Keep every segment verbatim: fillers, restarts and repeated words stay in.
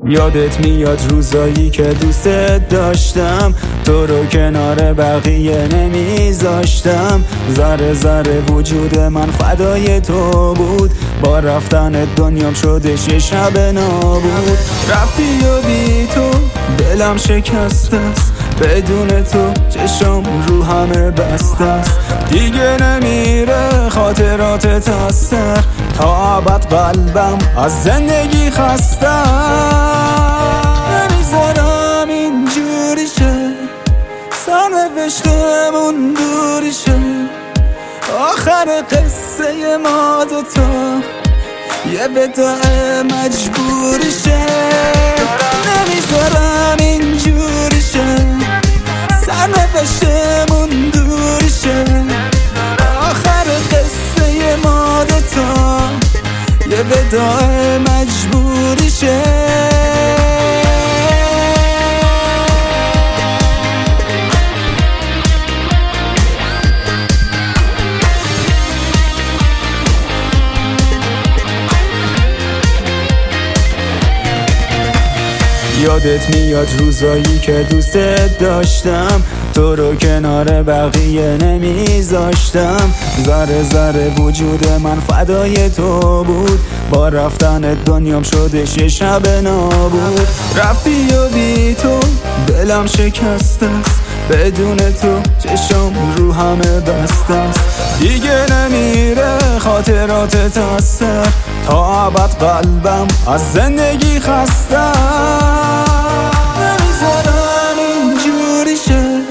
یادت میاد روزایی که دوستت داشتم، تو رو کنار بقیه نمیذاشتم. ذره ذره وجود من فدای تو بود، با رفتن دنیام شدش یه شب نابود. رفتی و بی تو دلم شکسته است، بدون تو چشم رو همه بسته است. دیگه نمیره خاطراتت از سر، تا ابد قلبم از زندگی خسته. نمیذارم اینجوری شه، سرنوشتمون دوری شه. آخر قصه ما دوتا یه وداع مجبوری شه. نمیذارم اینجوری شه، سرنوشتمون دوری شه. آخر قصه ما دوتا یه وداع مجبوری شه. یادت میاد روزایی که دوستت داشتم، تو رو کنار بقیه نمیذاشتم. ذره ذره وجود من فدای تو بود، با رفتن دنیام شدش یه شب نابود. رفتی و بی تو دلم شکسته است، بدون تو چشم رو همه بسته است. دیگه نمیره خاطراتت از سر، تا ابد قلبم از زندگی خسته. نمیذارم اینجوری شه،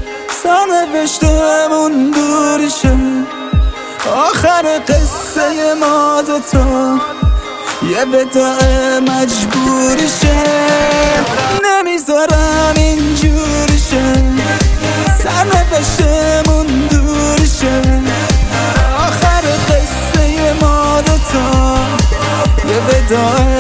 سرنوشتمون دوری شه. آخر قصه ما دوتا یه وداع مجبوری شه. نمیذارم اینجوری شه، سرنوشتمون دوری شه. آخر قصه ما دوتا یه وداع